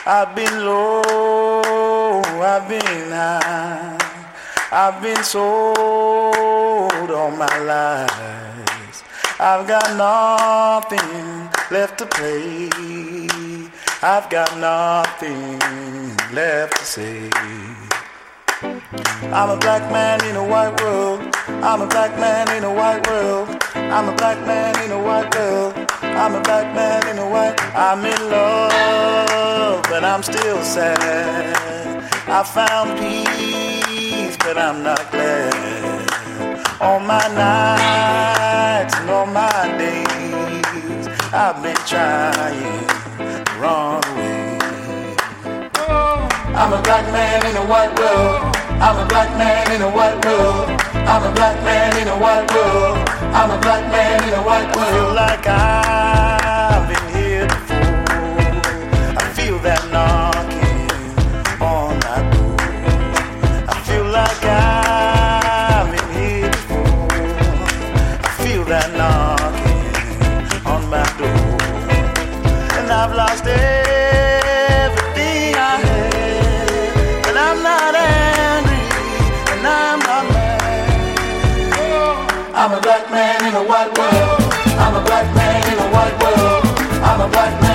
I've been low, I've been high, I've been sold all my life. I've got nothing left to play. I've got nothing left to say. I'm a black man in a white world. I'm a black man in a white world. I'm a black man in a white world. I'm a black man in a white. I'm in love, but I'm still sad. I found peace, but I'm not glad. All my nights and all my days, I've been trying the wrong way. I'm a black man in a white world. I'm a black man in a white world. I'm a black man in a white world. I'm a black man in a white world. I feel like I've been here before. I feel that knocking on my door. I feel like I've been here before. I feel that knocking on my door. And I've lost everything I had. But I'm not angry and I'm not mad. I'm a black man in a white world. I'm a black man in a white world. I'm a black man.